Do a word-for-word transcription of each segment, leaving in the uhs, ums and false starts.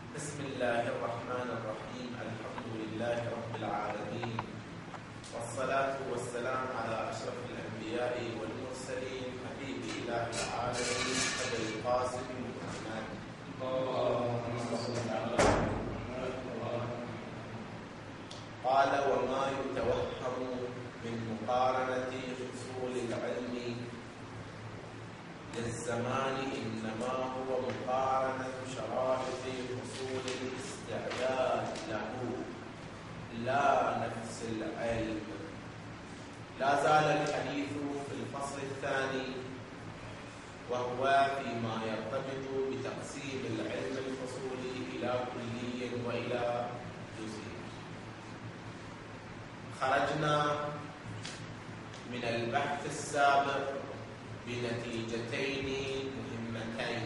بسم الله الرحمن الرحيم. الحمد لله رب العالمين، والصلاة والسلام على أشرف الأنبياء والمرسلين، حبيب إله العالمين أبي القاسم محمد. قال: وما يتوهم من مقارنة حصول العلم للزمان إنما هو مقارنة شرائط حصول الاستعداد له، لا نفس العلم. لا زال الحديث في الفصل الثاني، وهو فيما يرتبط بتقسيم العلم الفصولي إلى كلي وإلى جزئي. خرجنا من البحث السابق بنتيجتين مهمتين.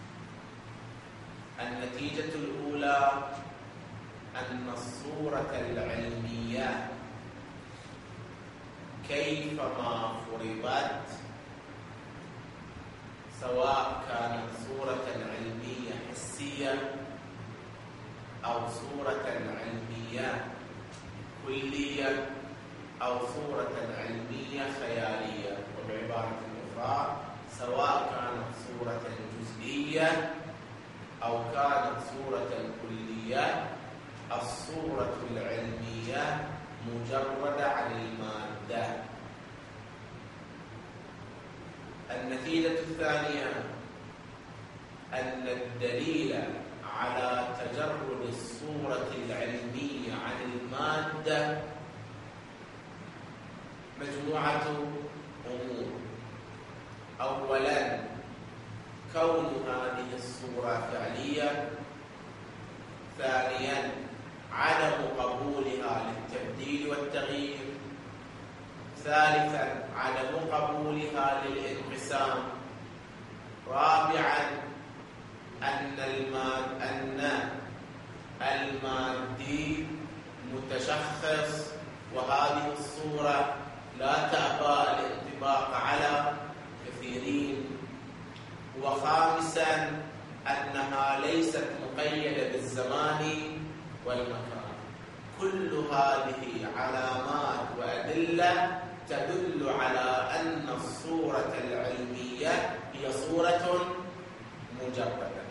النتيجة الأولى أن الصورة العلمية كيفما فرضت، سواء كانت صورة علمية حسية أو صورة علمية كلية أو صورة علمية خيالية، وبعبارة أخرى سواء كانت صورة جزئية أو كانت صورة كلية، الصورة العلمية مجردة عن المادة. النتيجة الثانية أن الدليل على تجرد الصورة العلمية عن المادة مجموعة أمور. أولاً، كون هذه الصورة فعلية. ثانياً، عدم قبولها للتبديل والتغيير. ثالثاً، عدم قبولها للانقسام. رابعاً، أن الماد أن المادي متشخص، وهذه الصورة لا تأبى الانطباق على كثيرين. وخامساً، أنها ليست مقيدة بالزمان والمكان. كل هذه علامات وأدلة تدل على أن الصورة العلمية هي صورة مجردة.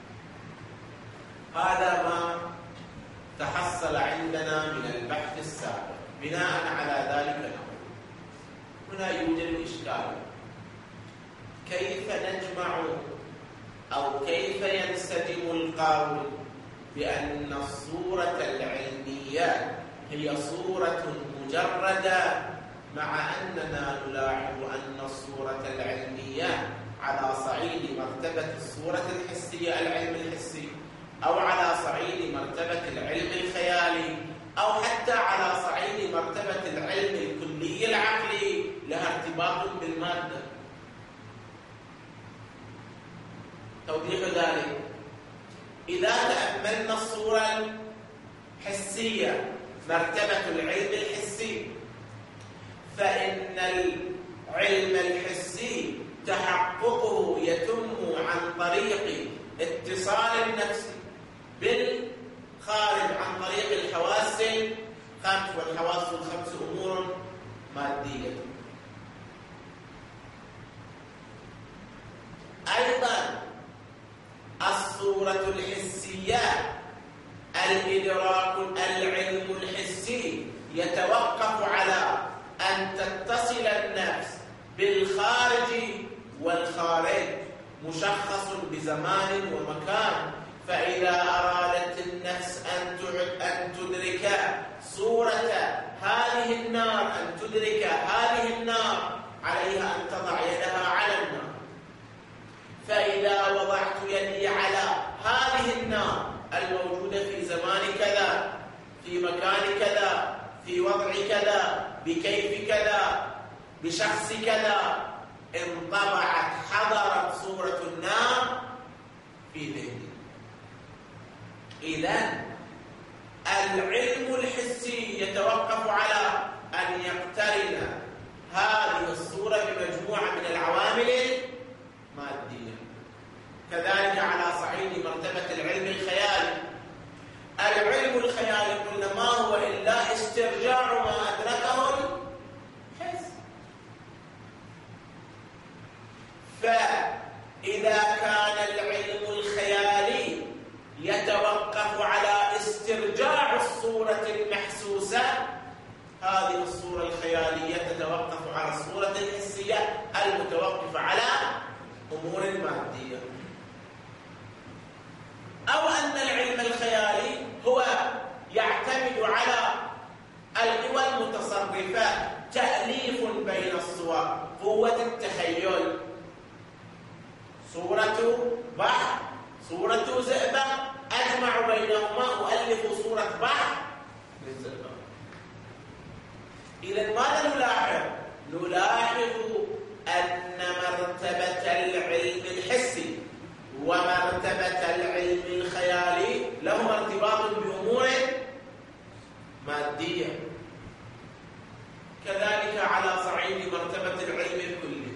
هذا ما تحصل عندنا من البحث السابق. بناء على ذلك نقول هنا يوجد إشكال. كيف نجمع أو كيف ينسجم القول بأن الصورة العلمية هي صورة مجردة، مع أننا نلاحظ أن الصورة العلمية على صعيد مرتبة الصورة الحسية، العلم الحسي، أو على صعيد مرتبة العلم الخيالي، أو حتى على صعيد مرتبة العلم الكلي العقلي، لها ارتباط بالمادة. توضيح ذلك: إذا تأملنا الصورة الحسية، مرتبة العلم الحسي، فإن العلم الحسي تحققه يتم عن طريق اتصال النفس بالخارج عن طريق الحواس الخمس، والحواس الخمس أمور مادية. أيضا الصورة الحسية، الإدراك العلم الحسي يتوقف على أن تتصل النفس بالخارج، والخارج مشخص بزمان ومكان. فإذا أرادت النفس أن تدرك صورة هذه النار، أن تدرك هذه النار، عليها أن تضع يدها على النار. فإذا وضعت يدي على هذه النار الموجودة في زمان كذا، في مكان كذا، في وضع كذا، بكيف كذا، بشخص كذا، انطبعت، حضرت صورة النار في ذهني. إذن العلم الحسي يتوقف على أن يقترن هذه الصورة بمجموعة من العوامل المادية. كذلك على صعيد مرتبة العلم الخيالي، أمور مادية، أو أن العلم الخيالي هو يعتمد على القوى المتصرفة، تأليف بين الصور، قوة التخيل، صورة بحر، صورة زئبق، أجمع بينهما أؤلف صورة بحر للزئبق. إذا ماذا نلاحظ؟ نلاحظ أن مرتبة العلم الحسي ومرتبة العلم الخيالي لهما ارتباط بأمور مادية، كذلك على صعيد مرتبة العلم الكلي.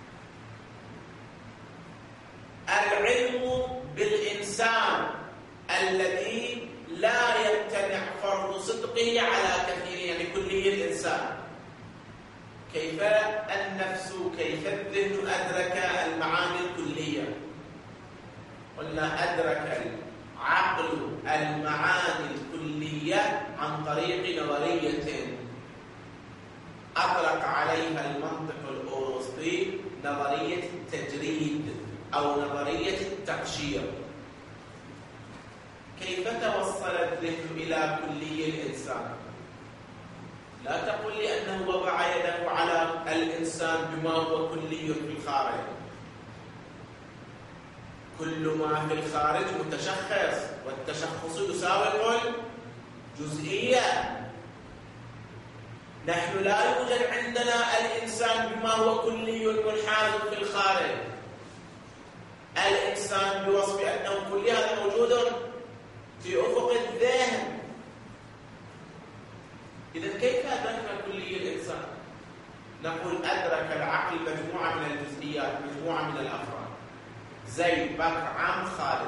العلم بالإنسان الذي لا يمتنع فرض صدقه على كثير، يعني كلي الإنسان، كيف النفس، كيف الذهن أدرك المعاني الكلية؟ قلنا أدرك العقل المعاني الكلية عن طريق نظرية أطلق عليها المنطق الأوروسطي نظرية التجريد أو نظرية التقشير. كيف توصل الذهن إلى كلي الإنسان؟ لا تقل لي أنه وضع يده على الإنسان بما هو كلي في الخارج. كل ما في الخارج متشخص، والتشخص يساوي الجزئية. نحن لا يوجد عندنا الإنسان بما هو كلي منحاز في الخارج. الإنسان بوصف أنه كلي هذا موجود في أفق الذهن. إذا كيف أدركنا كلي الإنسان؟ نقول أدرك العقل مجموعة من الجزئيات، مجموعة من الأفراد، زيد، بكر، عم، خالد.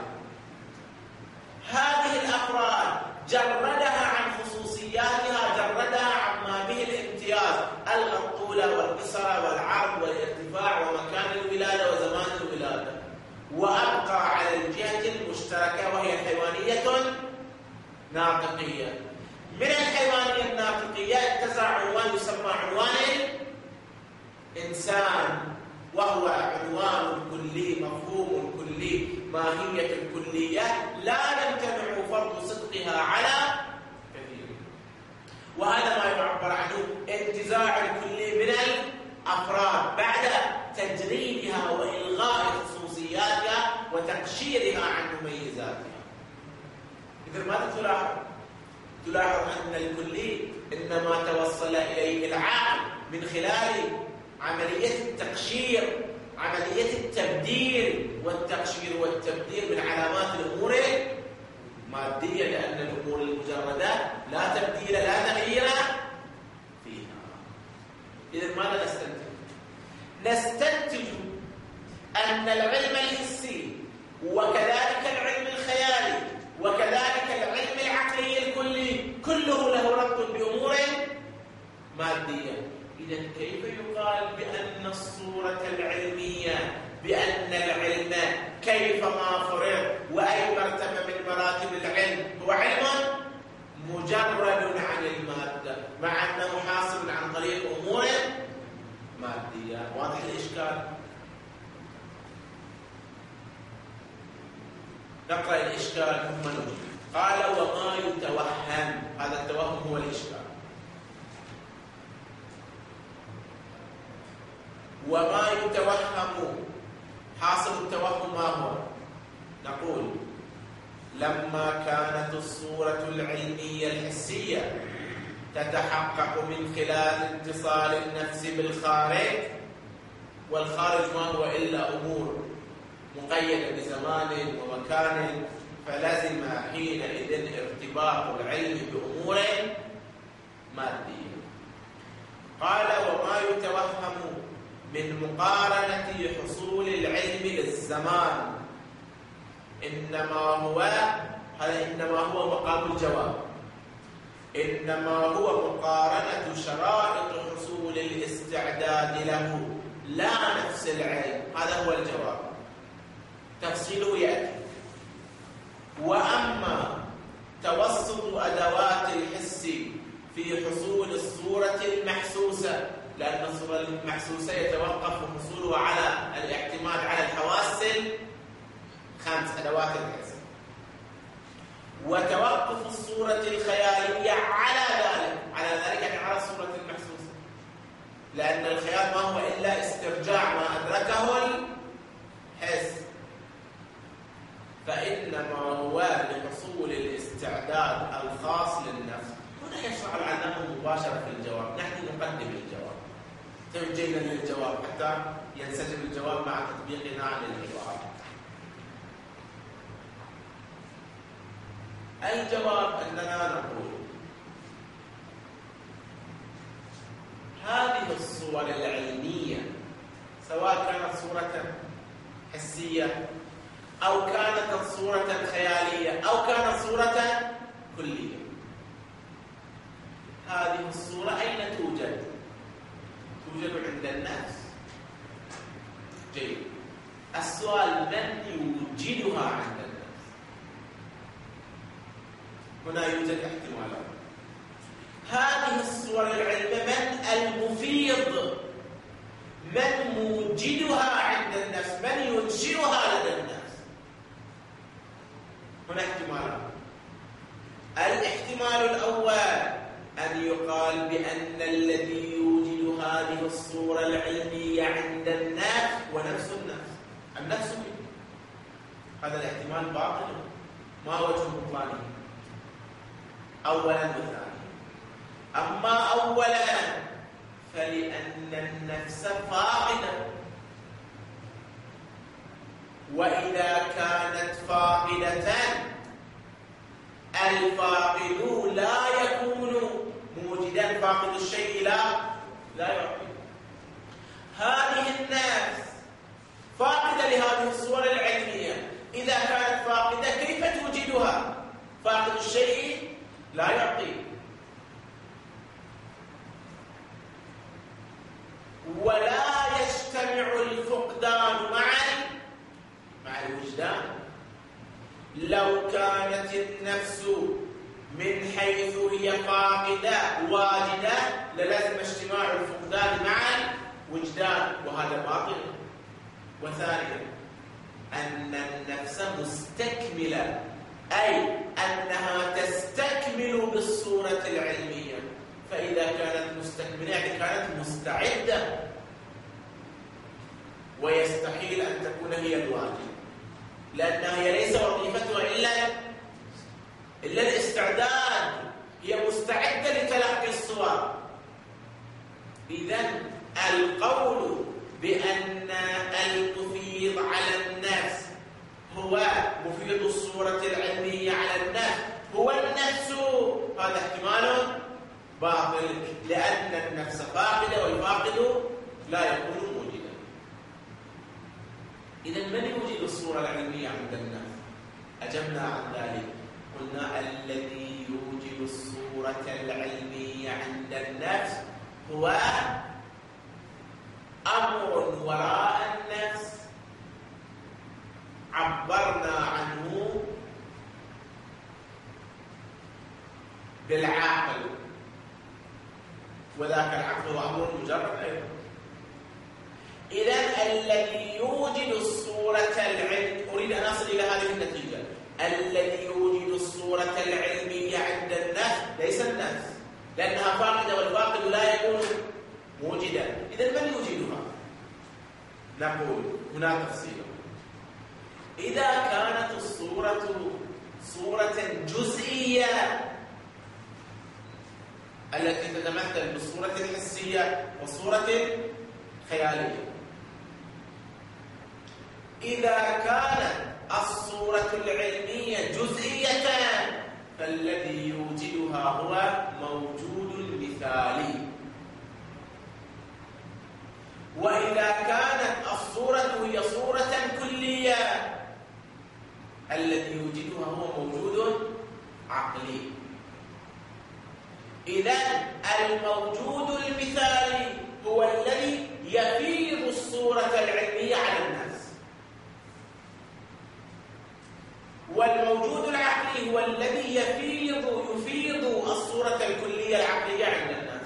هذه الأفراد جردها عن خصوصياتها، جردها عما به الامتياز، ألغى الطول والقصر والعرض والارتفاع ومكان الولادة وزمان الولادة، وأبقى على الجهة المشتركة وهي حيوانية ناطقية. من الحيوانية الناطقية اتسع عنوان يسمى عنوان الإنسان، وهو عنوان كلي، مفهوم كلي، ماهية كلية لا يمتنع فرض صدقها على كثير. وهذا ما يعبر عنه انتزاع الكلي من الأفراد بعد تجريدها وإلغاء خصوصياتها وتقشيرها عن مميزاتها. إذا ماذا تلاحظ؟ تلاحظ أن الكلي إنما توصل إليه العقل من خلال عملية التقشير، عملية التبديل، والتقشير والتبديل من علامات الأمور المادية، لأن الأمور المجردة لا تبديل لا تغيير فيها. إذا ماذا نستنتج؟ نستنتج أن العلم الحسي وكذلك العلم الخيالي وكذلك العلم العقلي الكلي كله له ربط بأمور مادية. إذا كيف يقال بأن الصورة العلمية، بأن العلم كيفما فرض وأي مرتبة من مراتب العلم هو علم مجرد عن المادة، مع أنه حاصل عن طريق أمور مادية؟ واضح الإشكال؟ نقرأ الإشكال ثم نجيب. قال وما يتوهم، هذا التوهم هو الإشكال. وما يتوهم، حاصل التوهم ما هو؟ نقول لما كانت الصورة العلمية الحسية تتحقق من خلال اتصال النفس بالخارج، والخارج ما هو إلا أمور مقيدة بزمان ومكان، فلزم حينئذ ارتباط العلم بأمور مادية. قال وما يتوهم من مقارنة حصول العلم للزمان إنما هو هذا إنما هو مقام الجواب، إنما هو مقارنة شرائط حصول الاستعداد له لا نفس العلم. هذا هو الجواب، تفصيله يأتي. وأما توسط أدوات الحس في حصول الصورة المحسوسة، لأن الصورة المحسوسة يتوقف حصولها على الاعتماد على الحواس أدوات الحسب. وتوقف الصورة الخيالية على ذلك على ذلك يعني على الصورة المحسوسة، لأن الخيال ما هو إلا استرجاع ما أدركه الحس، فإنما هو لحصول الاستعداد الخاص للنفس. هنا يشرح العلامة مباشرة في الجواب، نحن نقدم الجواب توجينا للجواب حتى ينسجم الجواب مع تطبيقنا عن العبارة. الجواب أننا نقول هذه الصور العلمية سواء كانت صورة حسية أو كانت صورة خيالية أو كانت صورة كلية، هذه الصورة أين توجد؟ توجد عند الناس. جيد. السؤال من يوجدها عند الناس؟ هنا يوجد احتمالات. هذه الصور العلمية من المفيض، من موجدها عند الناس، من ينشئها لدى الناس؟ هنا احتمالات. الاحتمال الأول أن يقال بأن الذي يوجد هذه الصورة العلمية عند الناس هو نفس الناس، النفس منه. هذا الاحتمال باطل، ما وجه بطلانه؟ أولا وثانيا. أما أولا فلأن النفس فاقدة، وإذا كانت فاقدة الفاقد لا يكون موجدا، فاقد الشيء لا لا يعطي. هذه النفس فاقدة لهذه الصور العلمية، إذا كانت فاقدة كيف توجدها؟ فاقد الشيء لا يعطي. ولا يجتمع الفقدان مع مع الوجدان. لو كانت النفس من حيث هي فاقدة واجدة للازم اجتماع الفقدان مع الوجدان، وهذا باطل. وثانيا أن النفس مستكملة، أي أنها تستكمل بالصورة العلمية، فإذا كانت مستكملة يعني كانت مستعدة، ويستحيل أن تكون هي الواجب، لأنها هي ليس وظيفتها إلا إلا الاستعداد، هي مستعدة لتلقي الصور. إذن القول بأن المفيض على النفس هو مفيض الصورة العلمية على النفس هو النفس، هذا احتمال باطل، لأن النفس فاقدة والفاقد لا يكون موجدا. إذن من يوجد الصورة العلمية عند النفس؟ أجبنا عن ذلك، قلنا الذي يوجد الصورة العلمية عند النفس هو أمر وراء النفس عبرنا عنه بالعقل، وذاك العقل هو أمر مجرد أيضا. إذن الذي يوجد الصورة العلم، أريد أن أصل إلى هذه النتيجة، الذي يوجد الصورة العلمية عند النفس ليس النفس، لأنها فاقدة والفاقد لا يكون موجدا. إذن من يوجدها؟ نقول هنا تفصيل. إذا كانت الصورة صورة جزئية التي تتمثل بالصورة الحسية والصورة الخيالية، إذا كانت الصورة العلمية جزئية فالذي يوجدها هو موجود مثالي، وإذا كانت الصورة هي صورة كلية الذي يوجدها هو موجود عقلي. إذن الموجود المثالي هو الذي يفيض الصورة العلمية على الناس، والموجود العقلي هو الذي يفيض يفيض الصورة الكلية العقلية عند الناس.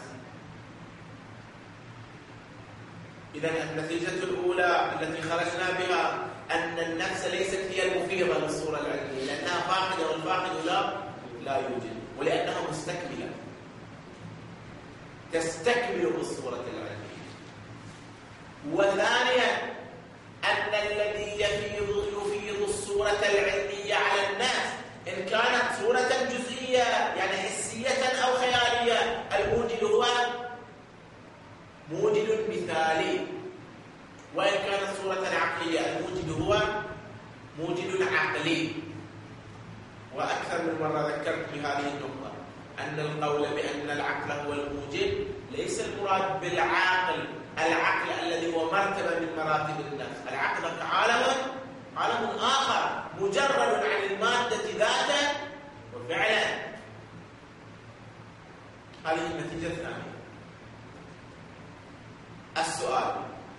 إذن النتيجة الأولى التي خرجنا بها أن النفس ليست هي المفيضة للصورة العلمية، لأنها فاقدة والفاقد لا لا يوجد، ولأنها مستكملة تستكمل بالصورة العلمية. وثانيا أن الذي يفيض يفيض الصورة العلمية على الناس إن كانت صورة جزئية يعني حسية أو خيالية، الموجد هو موجد مثالي، وإن كانت صورة عقلية الموجد هو موجد عقلي. وأكثر من مرة ذكرت بهذه النقطة أن القول بأن العقل هو الموجد ليس المراد بالعاقل العقل الذي هو مرتبة من مراتب النفس. العقل عالم عالم آخر مجرد عن المادة ذاتا وفعلا. هذه النتيجة الثانية. السؤال: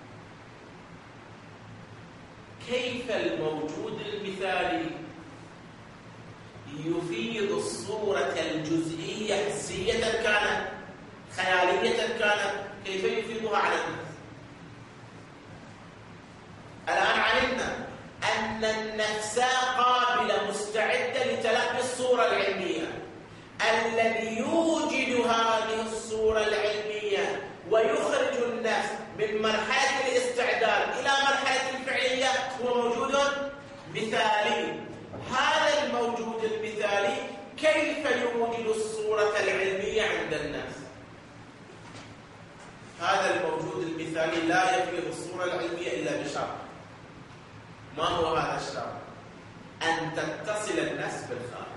كيف الموجود المثالي يفيض الصورة الجزئية حسية كانت خيالية كانت، كيف يفيضها على الناس؟ الآن علمنا أن النفس قابلة مستعدة لتلقي الصورة العلمية. الذي يوجد هذه الصورة العلمية ويخرج النفس من مرحلة الاستعداد إلى مرحلة الفعلية هو موجود مثالي. هذا الموجود المثالي كيف يوجد الصورة العلمية عند الناس؟ هذا الموجود المثالي لا يفيض الصورة العلمية إلا بشرط. ما هو هذا الشرط؟ أن تتصل النفس بالخارج.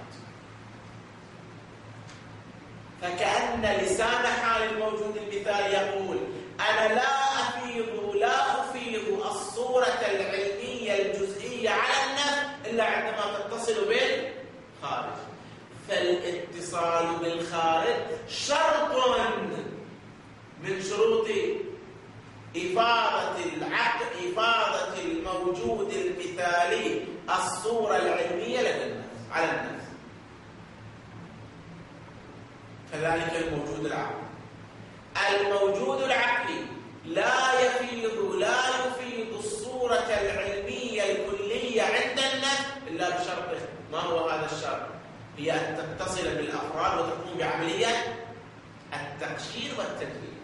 فكأن لسان حال الموجود المثالي يقول: أنا لا أفيض لا أفيض الصورة العلمية الجزئية على النفس إلا عندما تتصل بالخارج. فالاتصال بالخارج شرط من شروط إفاضة العقل إفاضة الموجود المثالي الصورة العلمية لدى الناس على الناس. كذلك الموجود العقلي. الموجود العقلي لا يفيض لا يفيض الصورة العلمية الكلية عند الناس إلا بشرط. ما هو هذا الشرط؟ هي أن تتصل بالأفراد وتقوم بعملية التقشير والتدوين.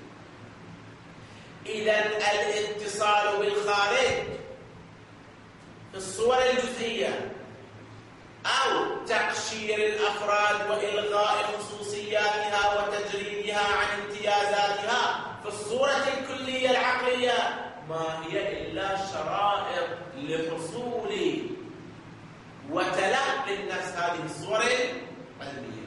إذن الاتصال بالخارج في الصور الجزئية أو تقشير الأفراد وإلغاء خصوصياتها وتجريدها عن امتيازاتها في الصورة الكلية العقلية ما هي إلا شرائط لحصول وتلقي الناس هذه الصور العلمية.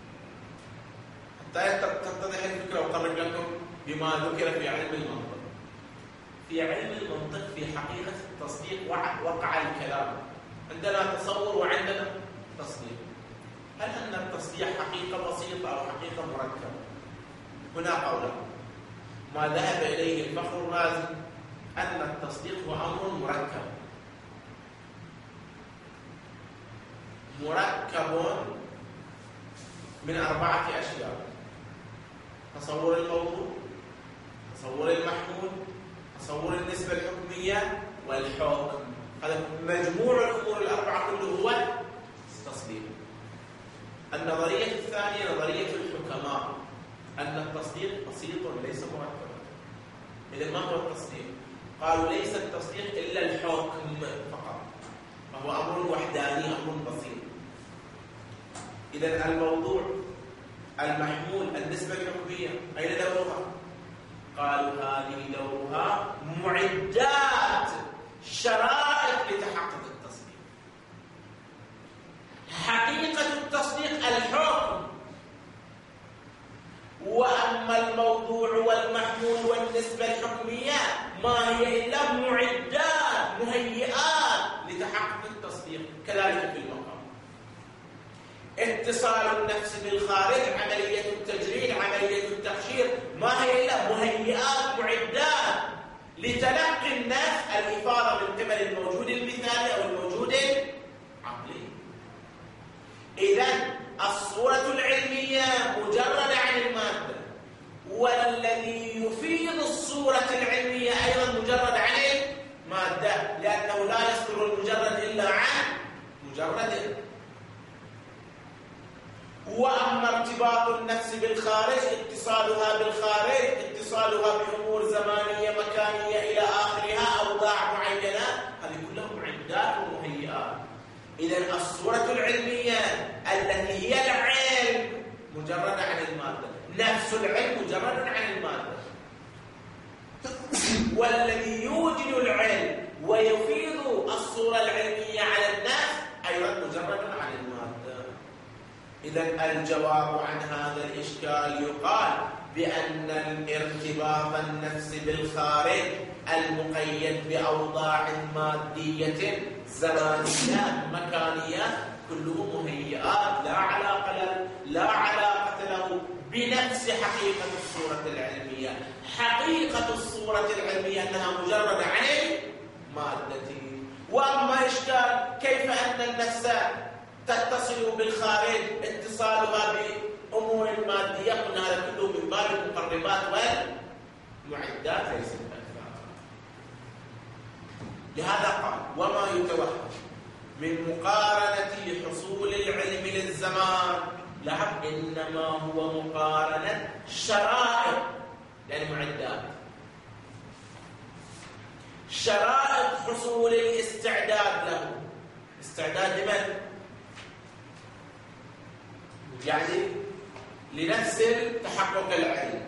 حتى تتضح الفكرة وأقرب لكم بما ذكر في علم المنطق. في علم المنطق في حقيقة التصديق وقع الكلام. عندنا تصور وعندنا تصديق. هل أن التصديق حقيقة بسيطة أو حقيقة مركبة؟ هنا قولان. ما ذهب إليه الفخر الرازي أن التصديق هو أمر مركب مركب من أربعة أشياء: تصور الموضوع، تصور المحمول، تصور النسبة الحكمية، والحكم. هذا مجموع الأمور الأربعة كله هو التصديق. النظرية الثانية نظرية الحكماء أن التصديق بسيط ليس مركبا. إذن ما هو التصديق؟ قالوا ليس التصديق إلا الحكم فقط، فهو أمر وحداني أمر بسيط. إذن الموضوع، المحمول، النسبة الحكمية أين دورها؟ قالوا هذه دورها معدات شرائط لتحقق التصديق. حقيقة التصديق الحكم، وأما الموضوع والمحمول والنسبة الحكمية ما هي إلا معدات مهيئات لتحقق التصديق. كذلك في المقام اتصال النفس بالخارج، عملية التجريد، عملية التقشير، ما هي إلا مهيئات معدات لتلقي النفس الإفاضة من قبل الموجود المثالي أو الموجود العقلي. إذن الصورة العلمية مجردة عن المادة، والذي يفيض الصورة العلمية أيضا مجرد عن المادة، لأنه لا يصدر مجرد. وأما ارتباط النفس بالخارج، اتصالها بالخارج، اتصالها بأمور زمانية مكانية إلى آخرها، أوضاع معينة، هذه كلها معدات ومهيئات. إذن الصورة العلمية التي هي العلم مجردة عن المادة، نفس العلم مجرد عن المادة. والذي يوجد العلم ويفيد الصورة العلمية على الناس أيضا مجرد عن المادة. إذن الجواب عن هذا الإشكال يقال بأن الارتباط النفسي بالخارج المقيد بأوضاع مادية زمانية مكانية كله مهيئات لا علاقة له لا علاقة له بنفس حقيقة الصورة العلمية. حقيقة الصورة العلمية أنها مجرد عن مادة. وأما إشكال كيف أن النفس تتصل بالخارج اتصالها بأمور مادية، قلنا هذا كله من باب المقربات والمعدات ليس الأكثر. لهذا قال وما يتوهم من مقارنة حصول العلم للزمان، لا إنما هو مقارنة شرائط، يعني معدات، شرائط حصول الاستعداد له. استعداد لمن؟ يعني لنفس تحقق العلم،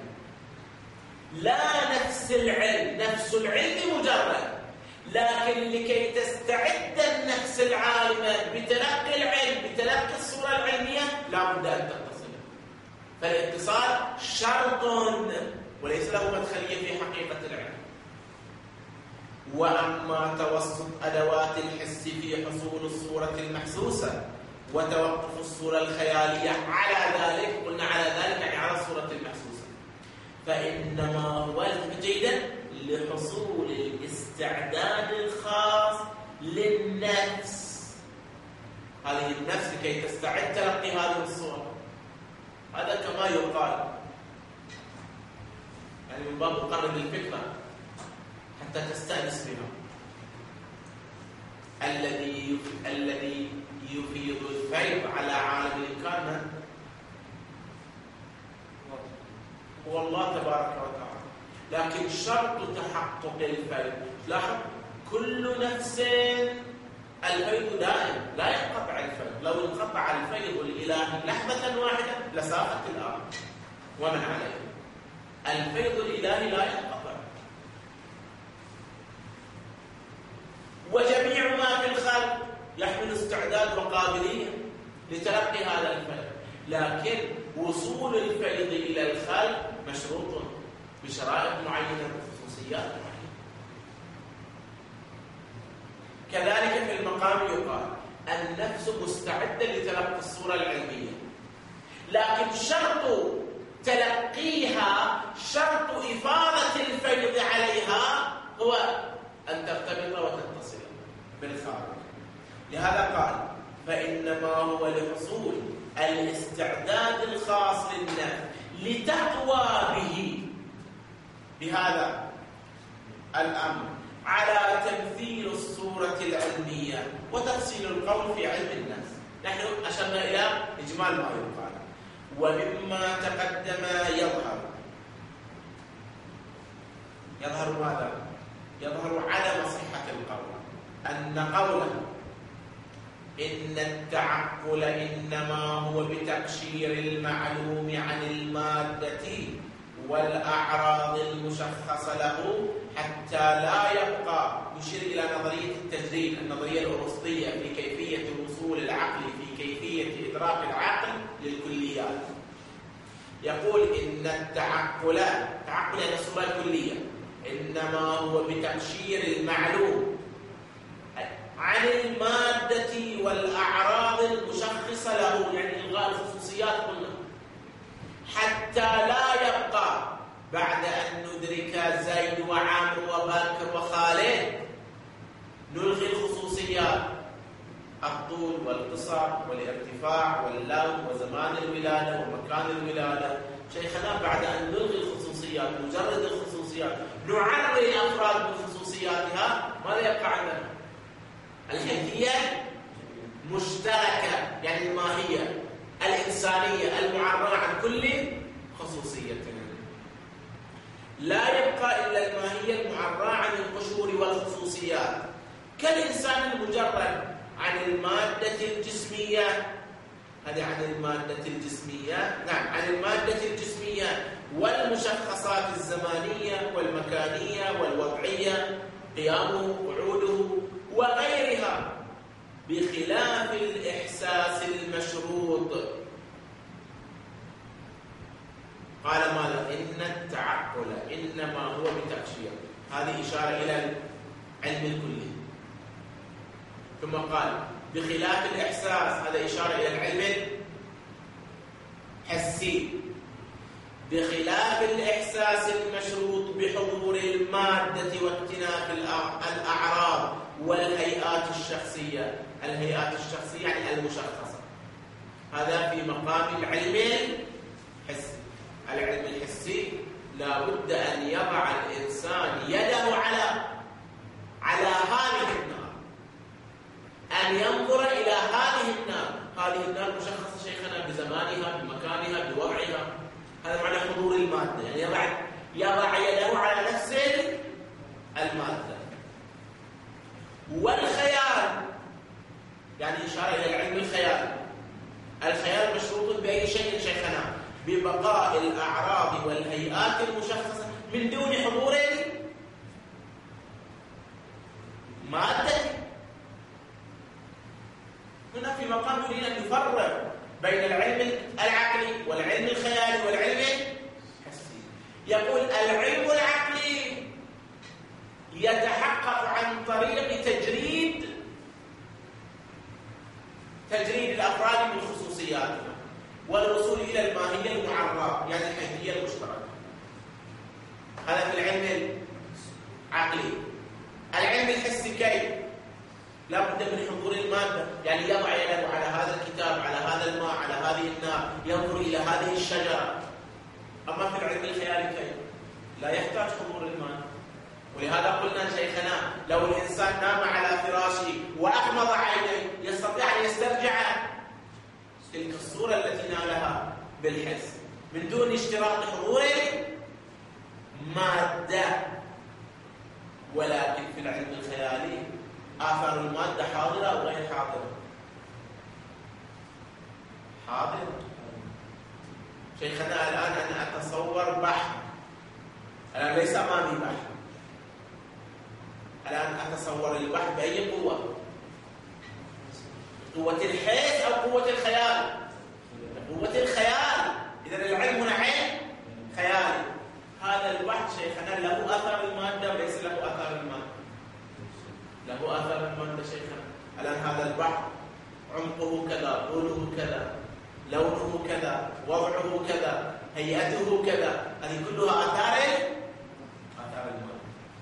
لا نفس العلم. نفس العلم مجرد، لكن لكي تستعد النفس العالمة بتلقي العلم بتلقي الصورة العلمية لا بد أن تتصل. فالاتصال شرط وليس له مدخلية في حقيقة العلم. وأما توسط أدوات الحس في حصول الصورة المحسوسة وتوقف الصورة الخيالية على ذلك، قلنا على ذلك يعني على الصورة المحسوسة، فإنما هو جيدا لحصول الاستعداد الخاص للنفس. هذه النفس لكي تستعد تلقي هذه الصورة، هذا كما يقال يعني من باب مقرب الفكرة حتى تستأنس بها. الذي الذي يفيض الفيض على عالم الإمكان هو الله تبارك وتعالى، لكن شرط تحقق الفيض، لاحظ كل نفس الفيض دائم لا ينقطع الفيض. لو انقطع الفيض الإلهي لحظة واحدة لساقط الآن ومن عليه. الفيض الإلهي لا ينقطع، وجميع ما في الخلق يحمل استعداد وقابلية لتلقي هذا الفيض، لكن وصول الفيض إلى الخلق مشروط بشرائط معينة وخصوصيات معينة. كذلك في المقام يقال النفس مستعدة لتلقي الصورة العلمية، لكن شرط تلقيها، شرط إفاضة الفيض عليها هو أن ترتبط وتتصل بالخارج. لهذا قال فإنما هو لحصول الاستعداد الخاص للنفس لتقوى به بهذا الأمر على تمثيل الصورة العلمية وتفصيل القول في علم النفس. نحن أشرنا إلى إجمال ما يقال. ومما تقدم يظهر يظهر ماذا؟ يظهر عدم صحة القول، أن قوله إن التعقل إنما هو بتقشير المعلوم عن المادة والأعراض المشخصة له حتى لا يبقى، يشير إلى نظرية التجريد، النظرية الأرسطية في كيفية وصول العقل، في كيفية إدراك العقل للكليات. يقول إن التعقل، التعقل يعني الصورة الكلية، إنما هو بتقشير المعلوم عن المادة والأعراض المشخصة له، يعني إلغاء الخصوصيات كلها، حتى لا يبقى بعد أن ندرك زيد وعامر وبكر وخالد نلغي الخصوصيات، الطول والقصر والارتفاع واللون وزمان الولادة ومكان الولادة. شيخنا بعد أن نلغي الخصوصيات، مجرد الخصوصيات، نعري الأفراد من خصوصياتها، ماذا يبقى عندنا؟ الحيثية مشتركة، يعني الماهية الإنسانية المعرّة عن كل خصوصية. لا يبقى إلا الماهية المعرّة عن القشور والخصوصيات، كالإنسان المجرد عن المادة الجسمية، هذه عن المادة الجسمية، نعم عن المادة الجسمية والمشخصات الزمانية والمكانية والوضعية، قيامه قعوده وغيرها، بخلاف الإحساس المشروط. قال ماذا؟ إن التعقل إنما هو بتأشير، هذه إشارة إلى العلم الكلي. ثم قال بخلاف الإحساس، هذا إشارة إلى العلم الحسي. بخلاف الإحساس المشروط بحضور المادة واكتناف الأعراض والهيئات الشخصية. الهيئات الشخصية يعني المشخصة، هذا في مقام العلم الحسي. العلم الحسي لا بد أن يضع الإنسان يده على على هذه النار، أن ينظر إلى هذه النار. هذه النار مشخصة شيخنا بزمانها بمكانها بوضعها، هذا معنى حضور المادة، يعني يضع يضع يده على نفس المادة. والخيال يعني إشارة إلى العلم الخيال. الخيال مشروط بأي شيء شيخنا؟ ببقاء الأعراض والهيئات المشخصة من دون حضور المادة. هنا في مقام يريد أن يفرق بين العلم العقلي والعلم الخيالي والعلم الحسي. يقول العلم العقلي يتحقق عن طريق تجريد تجريد الأفراد من خصوصياتهم والوصول إلى الماهية المعرّة، يعني الحيثية المشتركة. هذا في العلم العقلي. العلم الحسي كيف؟ لا بد من حضور المادة، يعني يضع يده على هذا الكتاب، على هذا الماء، على هذه النار، ينظر إلى هذه الشجرة. أما في العلم الخيالي كيف؟ لا يحتاج حضور المادة. ولهذا قلنا شيخنا لو الإنسان نام على فراشه وأغمض عينيه يستطيع أن يسترجع تلك الصورة التي نالها بالحس من دون اشتراط حضور مادة. ولكن في العلم الخيالي آثار المادة حاضرة أو غير حاضرة؟ حاضرة. شيخنا الآن أنا أتصور بحر، الآن ليس أمامي بحر، الآن أتصور البحر بأي قوة؟ قوة الحس أو قوة الخيال؟ قوة الخيال. إذن العلم هنا علم خيالي. هذا البحر شيخنا له أثر المادة وليس له أثر المادة؟ له أثر المادة شيخنا. الآن هذا البحر عمقه كذا، طوله كذا، لونه كذا، وضعه كذا، هيئته كذا، هذه كلها آثار آثار المادة.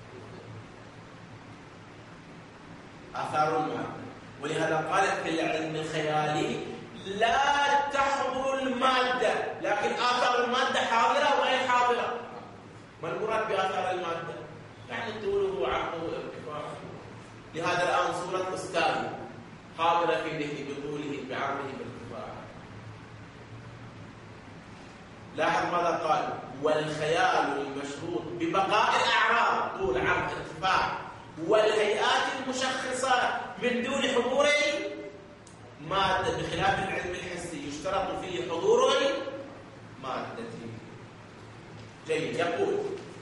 آثار المادة. ولهذا قال في العلم الخيالي لا تحضر المادة، لكن آثار المادة حاضرة وغير حاضرة. ما المراد بآثار المادة؟ يعني طوله وعرضه وارتفاعه. لهذا الآن صورة أستاذ حاضرة في ذهني بطوله بعرضه بارتفاعه. لاحظ ماذا قال؟ والخيال المشروط ببقاء الأعراض طول عرض ارتفاع والهيئات المشخصة من دون حضور مادة، بخلاف العلم الحسي يشترط فيه حضور مادة. جيد. يقول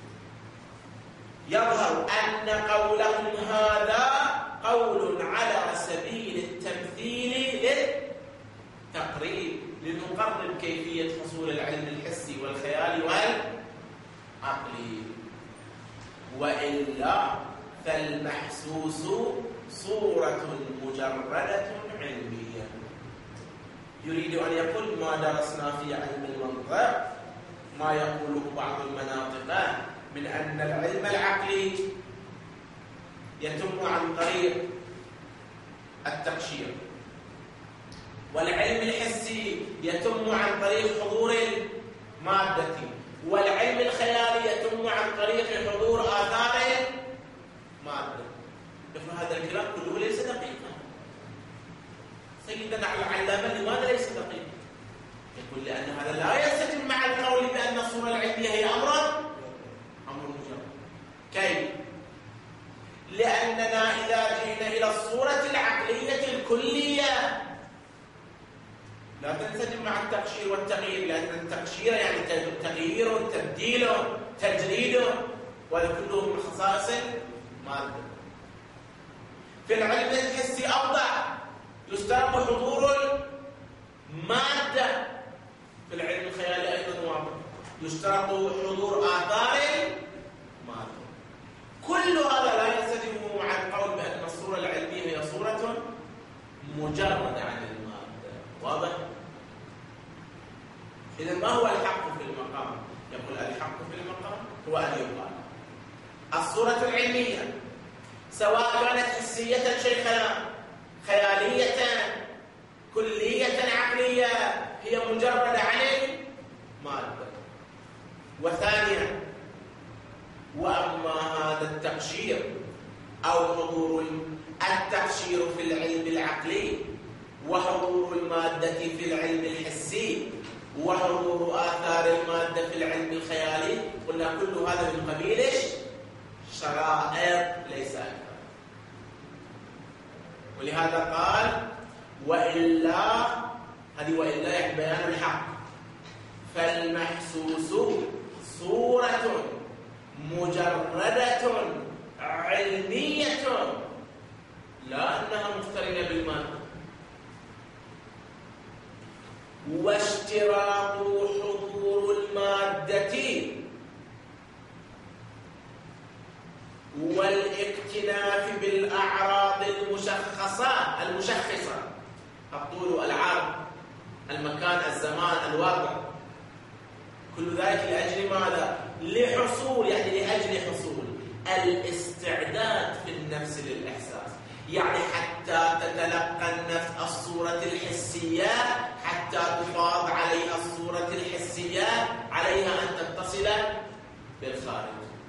يظهر أن قولهم هذا قول على سبيل التمثيل للتقريب، لنقرب كيفية حصول العلم الحسي والخيالي والعقلي. وإلا فالمحسوس صورة مجردة علمية. يريد أن يقول ما درسنا في علم المنطق ما يقوله بعض المناطق من أن العلم العقلي يتم عن طريق التقشير، والعلم الحسي يتم عن طريق حضور المادة، والعلم الخيالي يتم عن طريق حضور آثار مادة. هذا الكلام كله ليس دقيقا. سيدنا العلامة لماذا ليس دقيق؟ يقول لأن هذا لا ينسجم مع القول بأن الصورة العلمية هي أمر أمر مجرد. كيف؟ لأننا إذا جئنا إلى الصورة العقلية الكلية لا تنسجم مع التقشير والتغيير، لأن التقشير يعني تغيير، تبديل، تجريد، وهذا كله من خصائص المادة. في العلم الحسي أوضح، يشترط حضور المادة. في العلم الخيالي أيضا واضح، يشترط حضور آثار المادة. كل هذا لا ينسجم مع القول بأن الصورة العلمية هي صورة مجردة عن المادة. واضح؟ إذن ما هو الحق في المقام؟ يقول الحق في المقام هو أن يقال الصورة العلمية سواء كانت حسية شيخنا، خيالية، كلية، عقلية، هي مجردة عن المادة. وثانيا، وأما هذا التقشير أو حضور التقشير في العلم العقلي وحضور المادة في العلم الحسي وحضور آثار المادة في العلم الخيالي، قلنا كل هذا من قبيل شرائط ليس أكثر. ولهذا قال وإلا، هذه وإلا يعني بيان الحق، فالمحسوس صورة مجردة علمية لا أنها مقترنة بالمادة. واشتراط حضور المادة والاكتناف بالأعراض المشخصة المشخصة الطول، العرض، المكان، الزمان، الوضع، كل ذلك لأجل ماذا؟ لحصول، يعني لأجل حصول الاستعداد في النفس للإحساس، يعني حتى تتلقى النفس الصورة الحسية، حتى تفاض عليها الصورة الحسية، عليها أن تتصل بالخارج.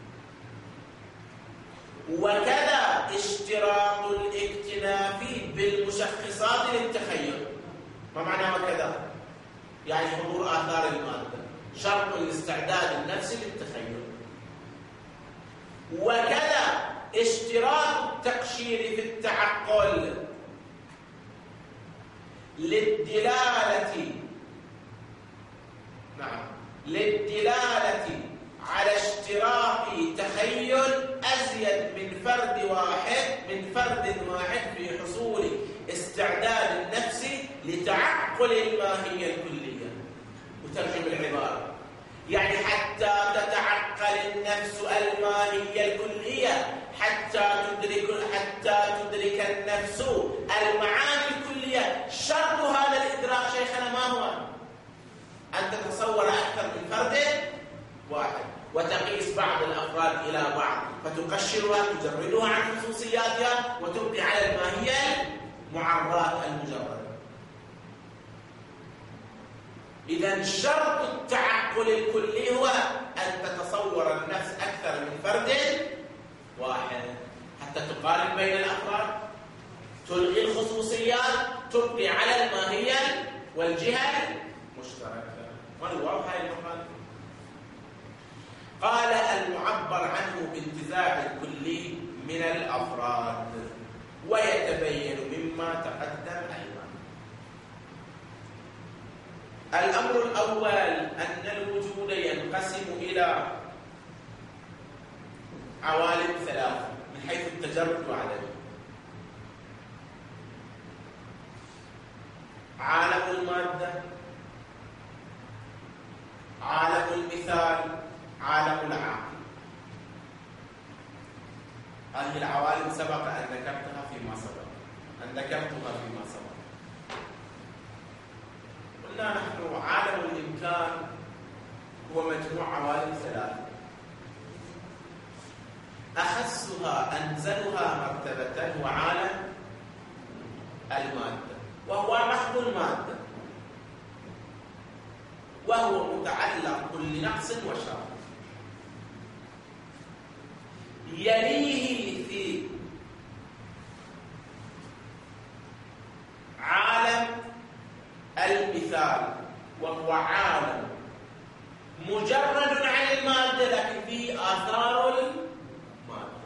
وكذا اشتراط الاكتناف بالمشخصات للتخيل. ما معنى وكذا؟ يعني حضور آثار المادة شرط الاستعداد النفسي للتخيل. وكذا اشتراط التقشير في التعقل للدلالة نعم للدلالة على اشتراط تخيل أزيد من فرد واحد من فرد واحد في حصول استعداد النفس لتعقل الماهية الكلية. وترجم العبارة يعني حتى تتعقل النفس الماهية الكلية، حتى تدرك حتى تدرك النفس المعاني الكلية. شرط هذا الإدراك شيخنا ما هو؟ أن تتصور أكثر من فرد واحد وتقيس بعض الأفراد إلى بعض فتقشرها، تجردها عن خصوصياتها وتبقي على الماهية المعرات المجردة. إذن شرط التعقل الكلي هو أن تتصور النفس أكثر من فرد واحد حتى تقارن بين الأفراد، تلغي الخصوصيات، تبقي على الماهية والجهة المشتركة. والواو هاي المقالة. قال المعبر عنه بانتزاع الكلي من الأفراد، ويتبين مما تقدم أيضا. الأمر الأول أن الوجود ينقسم إلى عوالم ثلاثة من حيث التجرد وعدمه. عالم المادة، عالم المثال، عالم العقل. هذه العوالم سبق أن ذكرتها فيما سبق أن ذكرتها فيما سبق قلنا نحن عالم الإمكان هو مجموع عوالم ثلاثة، أخسها أنزلها مرتبة هو عالم المادة، وهو محض المادة، وهو متعلق كل نقص وشر. يليه في عالم المثال وهو عالم مجرد عن المادة لكن فيه آثار المادة.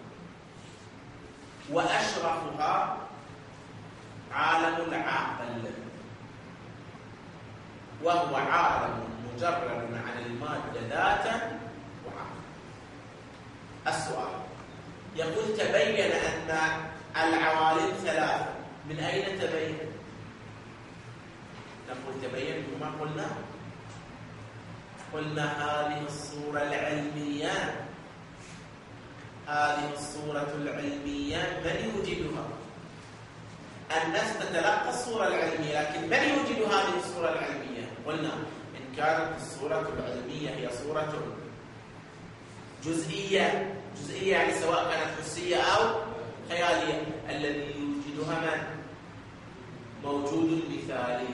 وأشرفها عالم العقل، وهو عالم مجرد عن المادة ذاتا وعقلا. السؤال يقول تبين أن العوالم ثلاثة. من أين تبين؟ نقول تبين بما قلنا قلنا هذه الصورة العلمية هذه الصورة العلمية من يوجدها؟ الناس تتلقى الصورة العلمية، لكن من يوجد هذه الصورة العلمية؟ قلنا إن كانت الصورة العلمية هي صورة جزئية جزئية يعني سواء كانت حسية أو خيالية، الذي يوجدها من؟ موجود مثالي.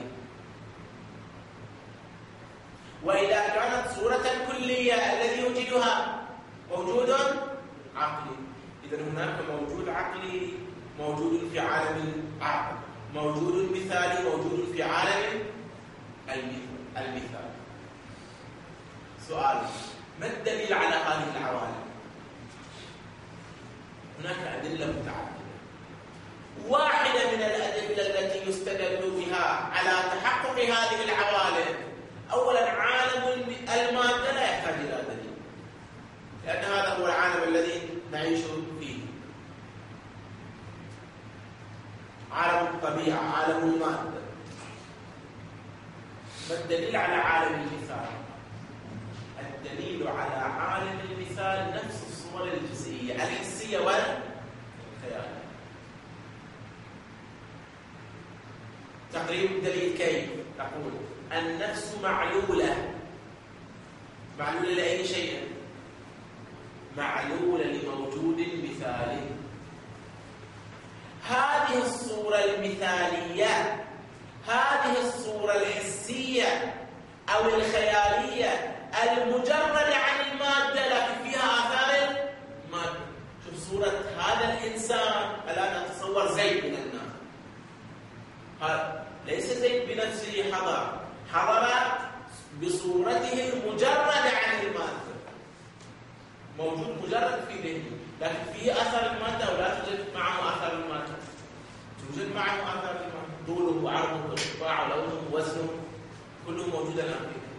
وإذا كانت صورة كلية الذي يوجدها موجود عقلي. إذن هناك موجود عقلي موجود في عالم العقل، موجود مثالي موجود في عالم المثال. سؤال: ما الدليل على هذه العوالم؟ هناك أدلة متعددة. واحدة من الأدلة التي يستدل بها على تحقق هذه العوالم، أولا عالم المادة لا يحتاج إلى دليل، لأن هذا هو العالم الذي نعيش فيه. عالم الطبيعة، عالم المادة. ما الدليل على عالم المثال؟ الدليل على عالم المثال نفس الصور الجزئية الحسية والخيالية. تقريب الدليل كيف؟ تقول النفس معلولة. معلولة لأي شيء؟ معلولة لموجود مثالي. هذه الصورة المثالية، هذه الصورة الحسية أو الخيالية المجردة عن المادة لكن فيها آثار المادة. شوف صورة هذا الإنسان. الآن نتصور زيد من الناس، ليس زيد بنفسه حضر، حضر بصورته المجردة عن المادة، موجود مجرد في ذهنه، لكن فيه أثر المادة أو لا توجد معه أثر المادة؟ توجد معه أثر المادة، طوله وعرضه وارتفاعه ولونه ووزنه كله موجود الآن في ذهنه،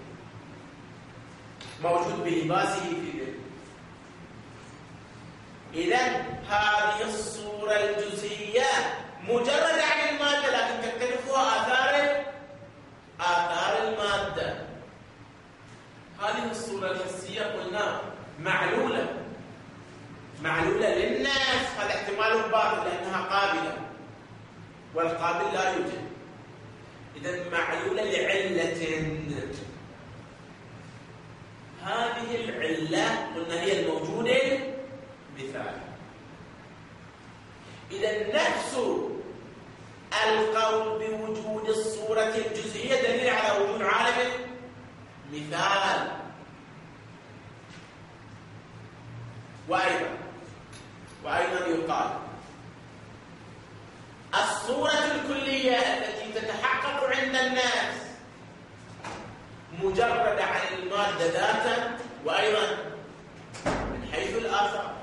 موجود بلباسه في ذهنه. إذن هذه الصورة الجزئية مجردة عن المادة لكن تختلفها آثار آثار المادة. هذه الصورة الحسية قلنا معلولة، معلولة للناس، هذا احتمال باطل لأنها قابلة والقابل لا يوجد. إذن معلولة لعلة، هذه العلة قلنا هي الموجود المثالي. إذن نفس القول بوجود الصورة الجزئية دليل على وجود عالم مثال. وأيضا وأيضا يقال الصورة الكلية التي تتحقق عند الناس مجردة عن المادة ذاتا وأيضا من حيث الآثار.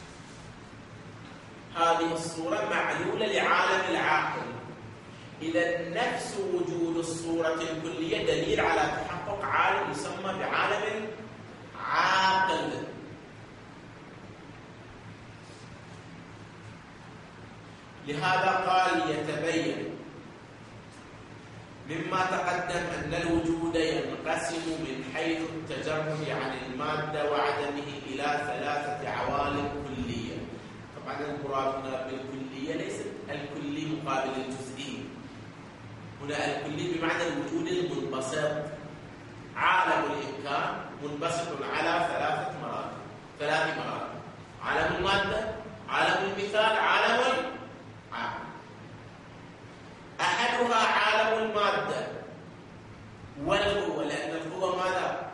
هذه الصورة معلولة لعالم العاقل. إذا نفس وجود الصورة الكلية دليل على تحقق عالم يسمى بعالم عاقل. لهذا قال يتبين مما تقدم أن الوجود ينقسم من حيث التجرد عن المادة وعدمه إلى ثلاثة عوالم كلية. طبعا المراد هنا بالكلية ليس الكلي مقابل الجزئي، هنا الكلي بمعنى الوجود المنبسط. عالم الإمكان منبسط على ثلاثة مراتب، ثلاث مراتب: عالم المادة، عالم المثال، عالم العقل. أحدها عالم المادة والقوة، لأن القوة ماذا؟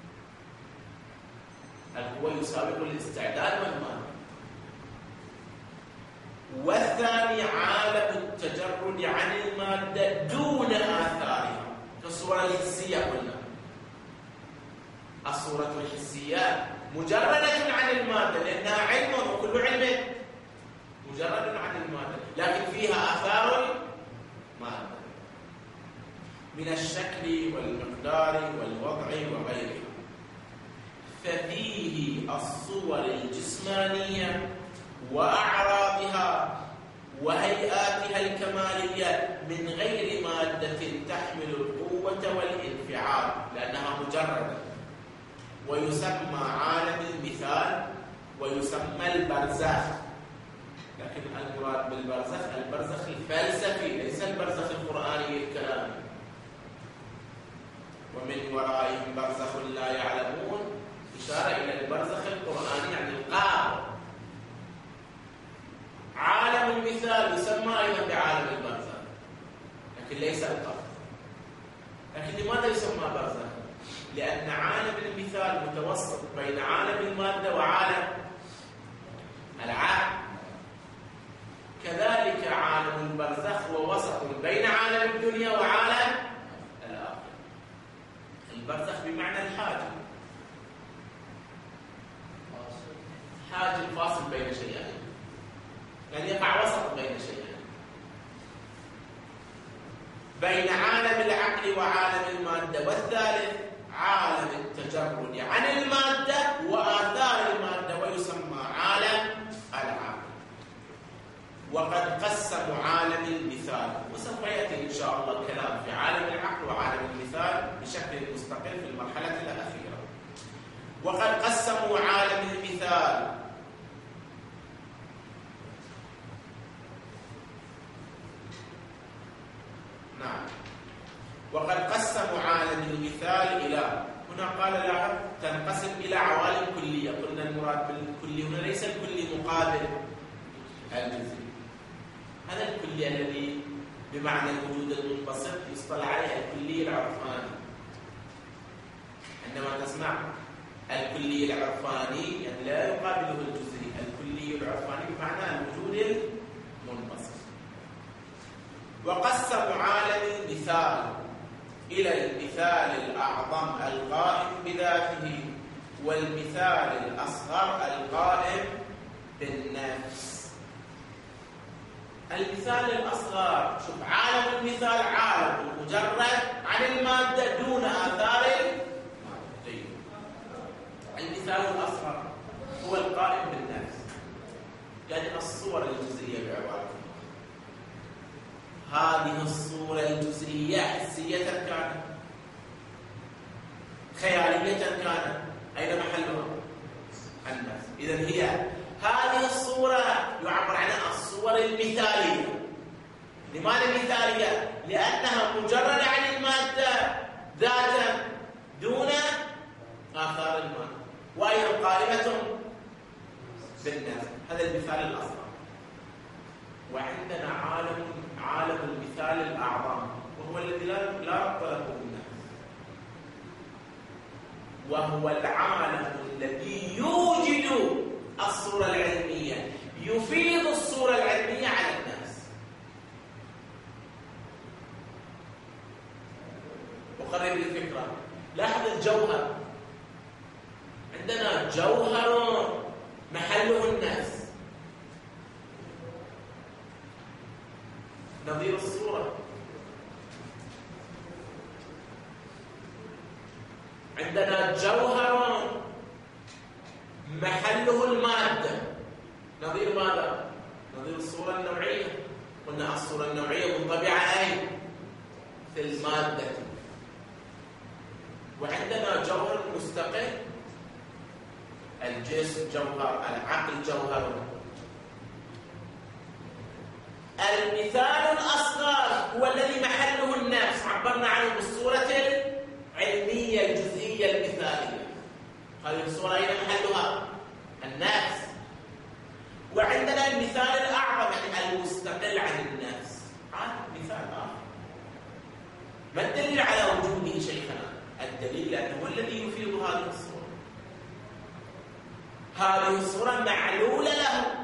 القوة يسابق الاستعداد والمادة. والثاني عالم التجرد عن المادة دون آثارها كصور صورة الحسيات مجردة عن المادة لأنها علم وكل علم مجرد عن المادة، لكن فيها آثار المادة من الشكل والمقدار والوضع وغيرها. ففيه الصور الجسمانية وأعراضها وهيئاتها الكمالية من غير مادة تحمل القوة والانفعال لأنها مجردة، ويسمى عالم المثال ويسمى البرزخ. لكن المراد بالبرزخ البرزخ الفلسفي ليس البرزخ القرآني الكلامي. ومن ورائهم برزخ لا يعلمون إشارة إلى البرزخ القرآني يعني القابل. عالم المثال يسمى أيضا بعالم البرزخ لكن ليس القبر. لكن لماذا يسمى برزخ؟ لأن عالم المثال متوسط بين عالم المادة وعالم العقل، كذلك عالم البرزخ هو وسط بين عالم الدنيا وعالم الآخرة. البرزخ بمعنى الحاجب، حاجب فاصل بين شيئين، يعني يقع وسط بين شيئين، بين عالم العقل وعالم المادة. والثالث عالم التجرد عن المادة وآثار المادة ويسمى عالم العقل. وقد قسموا عالم المثال، وسوف يأتي إن شاء الله الكلام في عالم العقل وعالم المثال بشكل مستقل في المرحلة الأخيرة. وقد قسموا عالم المثال نعم وقد قسموا عالم المثال إلى، هنا قال لاحظ تنقسم إلى عوالم كلية. قلنا المراد بالكلي هنا ليس الكلي مقابل الجزئي، هذا الكلي الذي بمعنى الوجود المنبسط يصطلح عليه الكلي العرفاني. عندما تسمع الكلي العرفاني يعني لا يقابله الجزئي، الكلي العرفاني بمعنى الوجود المنبسط. وقسموا عالم المثال إلى المثال الأعظم القائم بذاته والمثال الأصغر القائم بالنفس. المثال الأصغر، شوف عالم المثال عالم مجرد عن المادة دون آثار المادة. المثال الأصغر هو القائم بالنفس، يعني الصور الجزئية بعبارة هذه الصورة الجزئية حسية كانت خيالية كانت، أين محلها؟ النفس. إذن هي هذه الصورة يعبر عنها الصور المثالية. لماذا مثالية؟ لأنها مجردة عن المادة ذاتا دون آثار المادة، وأيضا قائمة بالنفس. هذا المثال الأصغر. وعندنا عالم عالم المثال الأعظم وهو الذي لا لا ربط له بالنفس، وهو العالم الذي يوجد الصورة العلمية، يفيض الصورة العلمية على الناس. أقرب الفكرة. لاحظ الجوهر، عندنا جوهر محله الناس نظير الصورة. عندنا جوهر محله المادة نظير ماذا؟ نظير الصورة النوعية. قلنا الصورة النوعية منطبعة أين؟ في المادة. وعندنا جوهر مستقل، الجسم جوهر، العقل جوهر. المثال الأصغر هو الذي محله النفس، عبرنا عنه بالصورة العلمية الجزئية المثالية. هذه الصورة أين محلها؟ النفس. وعندنا المثال الأعظم يعني المستقل عن النفس، هذا مثال آخر. ما الدليل على وجوده شيخنا؟ الدليل لأنه هو الذي يفيض هذه الصورة. هذه الصورة معلولة له،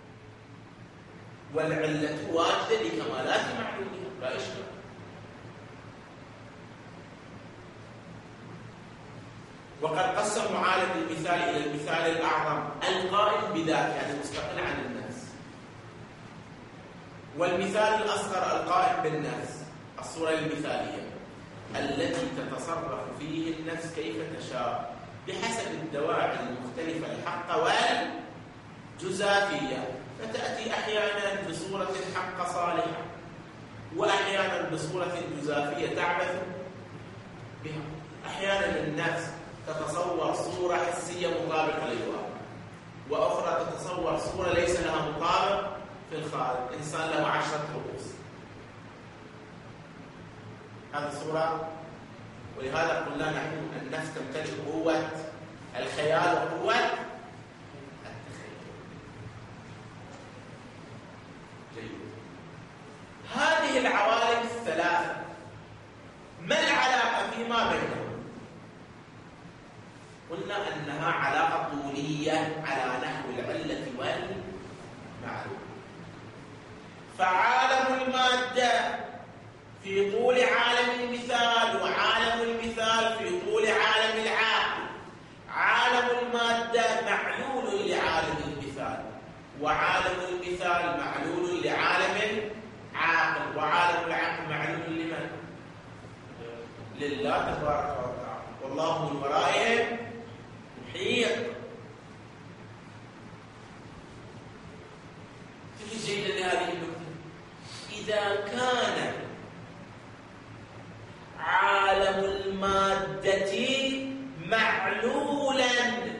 والعلة واجدة لكمالات معلولها، لا إشكال. وقد قسموا عالم المثال إلى المثال الأعظم القائم بذاته يعني مستقل عن النفس، والمثال الأصغر القائم بالنفس الصورة المثالية التي تتصرف فيه النفس كيف تشاء بحسب الدواعي المختلفة الحقة والجزافية، فتأتي أحيانا بصورة حقة صالحة وأحيانا بصورة جزافية تعبث بها. أحيانا النفس تتصور صورة حسية مطابقة للواقع، وأخرى تتصور صورة ليس لها مطابق في الخارج. إنسان له عشرة رؤوس، هذه صورة. ولهذا قلنا نحن النفس تمتلك قوة الخيال وقوة التخيل. جيد. هذه العوالم الثلاثة ما العلاقة فيما بينهم؟ قلنا أنها علاقة طولية على نحو العلة والمعلوم. فعالم المادة في طول عالم المثال، وعالم المثال في طول عالم العاقل. عالم المادة معلول لعالم المثال، وعالم المثال معلول لعالم العاقل، وعالم العاقل معلول لمن؟ لله تبارك وتعالى، والله من ورائهم محيط. تجد جيدا لهذه النقطة. إذا كان عالم المادة معلولا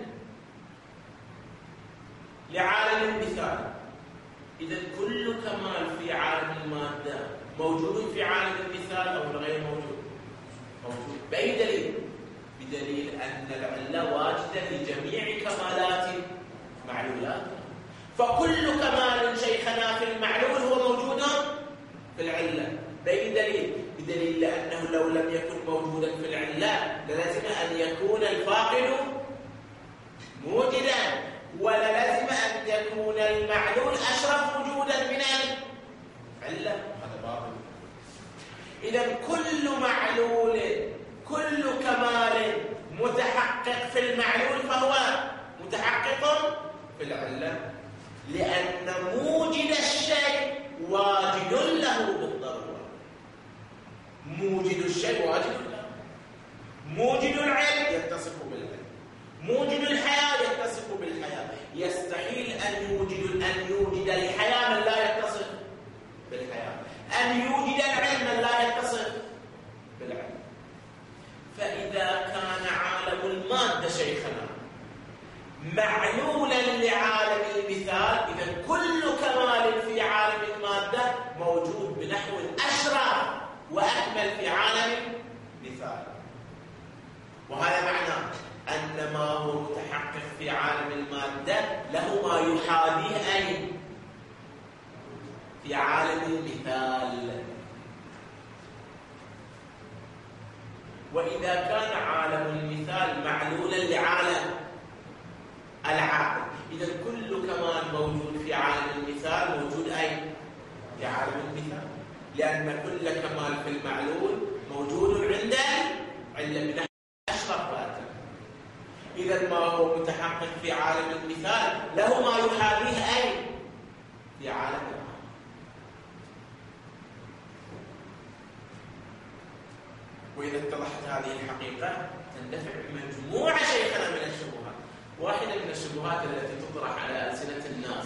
لعالم المثال، إذا كل كمال في عالم المادة موجود في عالم المثال أو غير موجود؟ موجود. بأي دليل؟ بدليل أن العلة واجدة لجميع كمالات معلولات. فكل كمال شيخنا في المعلول هو موجود في العلة. بأي دليل؟ بدليل لأنه لو لم يكن موجودا في العلة للازم أن يكون الفاقد موجدا، وللازم أن يكون المعلول أشرف وجودا من العلة. هذا باطل. إذا كل معلول، كل كمال متحقق في المعلول فهو متحقق في العلة، لأن موجد الشيء واجد له بالضرورة. موجد الشيء واجد له. موجد العلم يتصف بالعلم، موجد الحياة يتصف بالحياة. يستحيل أن يوجد أن يوجد الحياة من لا يتصف بالحياة، أن يوجد العلم من لا يتصف بالعلم. فإذا كان عالم المادة شيخنا معلولا لعالم المثال، إذا كل كمال في عالم المادة موجود بنحو أشرف وأكمل في عالم المثال. وهذا معنى أن ما هو متحقق في عالم المادة له ما يحاذيه أي في عالم المثال. وإذا كان عالم المثال معلولا لعالم العاقل، إذا كل كمال موجود في عالم المثال موجود أي في عالم المثال، لأن كل كمال في المعلول موجود عند العلة بنحو أشرف وأكمل. إذا ما هو متحقق في عالم المثال له ما يحاذيه أي في عالم العاقل. وإذا اتضحت هذه الحقيقة تندفع مجموعة شيخنا من الشبهات. واحدة من الشبهات التي تطرح على ألسنة الناس،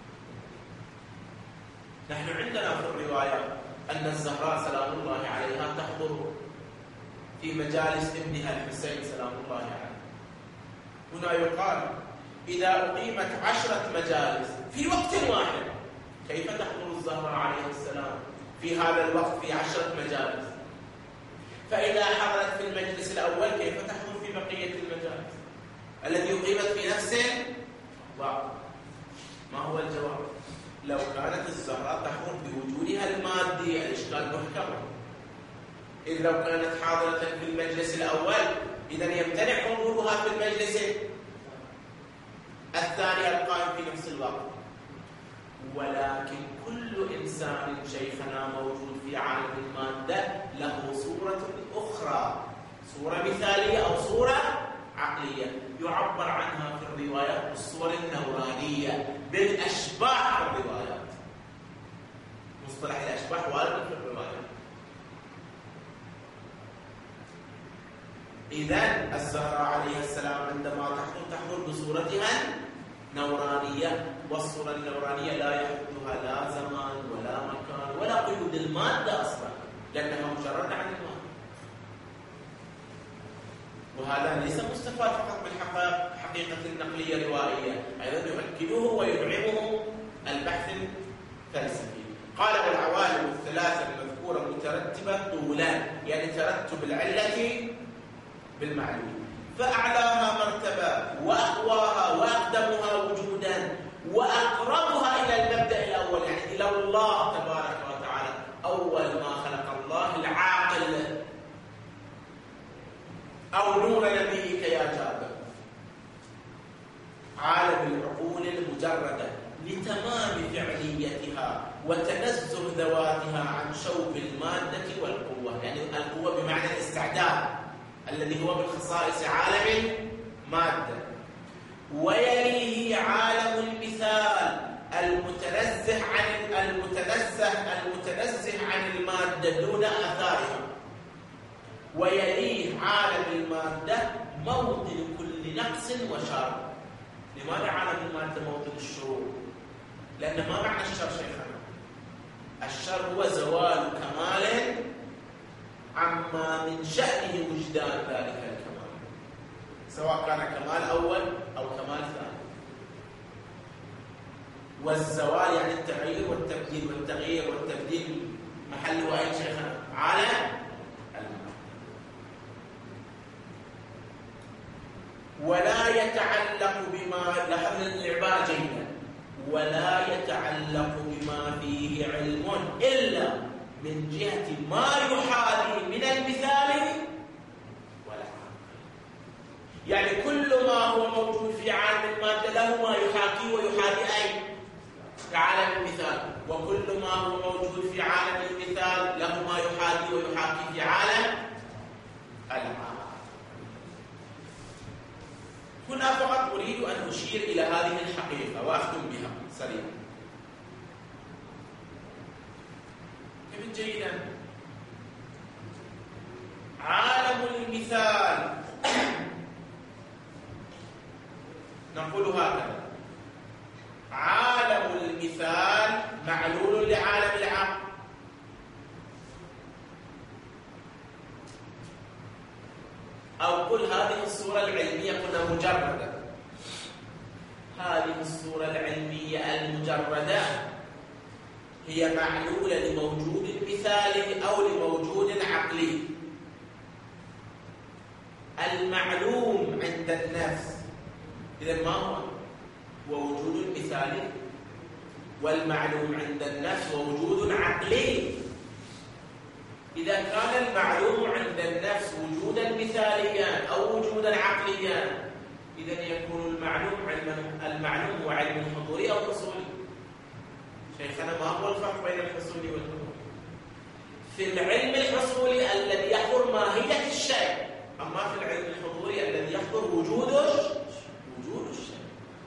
نحن عندنا في الرواية أن الزهراء سلام الله عليها تحضر في مجالس ابنها الحسين سلام الله عليه. هنا يقال إذا أقيمت عشرة مجالس في وقت واحد كيف تحضر الزهراء عليه السلام في هذا الوقت في عشرة مجالس؟ فإذا حضرت في المجلس الأول كيف تحضر في بقية المجالس التي أقيمت في نفس الوقت؟ ما هو الجواب؟ لو كانت الزهراء تحضر بوجودها المادي الإشكال محكم. إذ لو كانت حاضرة في المجلس الأول إذن يمتنع حضورها في المجلس الثاني القائم في نفس الوقت. ولكن كل إنسان شيخنا موجود في عالم المادة له صورة أخرى، صورة مثالية أو صورة العقلية يعبر عنها في الروايات بالصور النورانية، بالأشباح في الروايات. مصطلح الأشباح وارد في الروايات. إذن الزهراء عليه السلام عندما تحضر تحضر بصورتها نورانية، والصورة النورانية لا يحدها لا زمان ولا مكان ولا قيود المادة أصلا، لأنها مجرد عن المادة. وهذا ليس مستفاد فقط من حقيقة النقلية الروائية، أيضا يؤكده ويدعمه البحث الفلسفي. قال والعوالم الثلاثة المذكورة مترتبة طولا، يعني ترتب العلة بالمعلوم، فأعلاها مرتبة وأقواها وأقدمها وجودا وأقربها إلى المبدأ الأول، يعني إلى الله تبارك وتعالى. أول ما خلق الله العاقل أو نور نبيك يا جابر، عالم العقول المجردة لتمام فعليتها وتنزه ذواتها عن شوب المادة والقوة، يعني القوة بمعنى الاستعداد الذي هو من خصائص عالم المادة. ويليه عالم المثال المتنزه عن المتنزه المتنزه عن المادة دون آثارها. ويليه عالم المادة موطن كل نقص وشر. لماذا عالم المادة موطن الشرور؟ لأن ما معنى الشر شيخنا؟ الشر هو زوال كمال عما من شأنه وجدان ذلك الكمال، سواء كان كمال أول أو كمال ثاني. والزوال يعني التغيير والتبديل، والتغيير والتبديل محله أي شيخنا؟ على المعنى. ولا يتعلق بما لاحظنا العبارة جيدة، ولا يتعلق بما فيه علم إلا من جهة ما يحاذي من المثال والعقل. يعني كل ما هو موجود في عالم المادة له ما يحاكي ويحاذي أي في عالم المثال، وكل ما هو موجود في عالم المثال له ما يحاذي ويحاكي في عالم العقل. هنا فقط أريد أن أشير إلى هذه الحقيقة وأختم بها سريعا. كيف جيدا؟ عالم المثال نقول هكذا: عالم المثال معلول لعالم العقل. أو قل هذه الصورة العلمية قلنا مجردة، هذه الصورة العلمية المجردة هي معلولة لموجود مثالي أو لموجود عقلي. المعلوم عند النفس إذا ما هو؟ ووجود مثالي، والمعلوم عند النفس ووجود عقلي. إذا كان المعلوم عند النفس وجودا مثاليا أو وجودا عقليا، إذا يكون المعلوم علما، المعلوم هو علم حضوري أو حصولي. شيخنا ما هو الفرق بين الحصول والحضور؟ في العلم الحصولي الذي يحضر ماهية الشيء، أما في العلم الحضوري الذي يحضر وجوده وجود الشيء.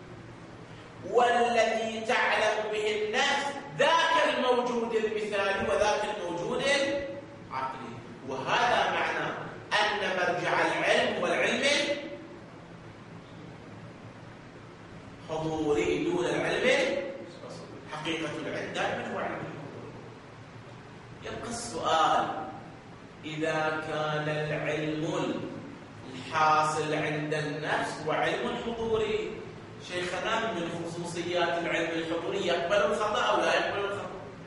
والذي تعلم به النفس ذاك الموجود المثالي وذاك الموجود العقلي. وهذا معنى أن مرجع العلم والعلم حضوري دون العلم حقيقة العلم دائما هو علم الحضور. يبقى السؤال: إذا كان العلم الحاصل عند النفس وعلم حضوري، شيخنا من خصوصيات العلم الحضوري يقبل الخطأ أو لا يقبل الخطأ؟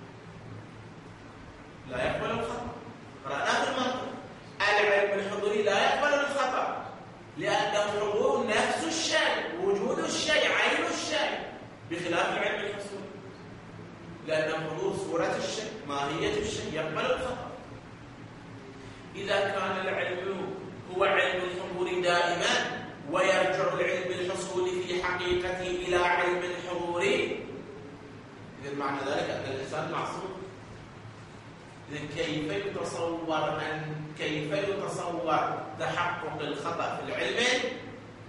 لا يقبل الخطأ. قرأناه في المنطق. العلم الحضوري لا يقبل الخطأ، لأن الحضور نفس الشيء، وجود الشيء، عين الشيء، بخلاف العلم الحصولي، لأن الحضور صورة الشيء، ماهية الشيء، يقبل الخطأ. إذا كان العلم هو علم الحضور دائما ويرجع العلم الحصولي في حقيقته إلى علم الحضوري، إذن معنى ذلك أن الإنسان معصوم. إذن كيف يتصور أن كيف يتصور تحقق الخطأ في العلم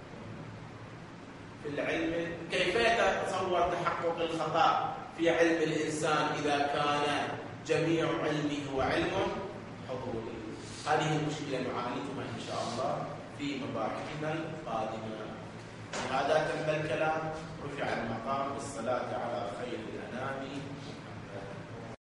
في العلم. كيف يتصور تحقق الخطأ في علم الإنسان إذا كان جميع علمه هو علم حضوري؟ هذه المشكلة نعالجها إن شاء الله في مباحثنا القادمة. هذا تم الكلام، رفع المقام بالصلاة على خير الأنام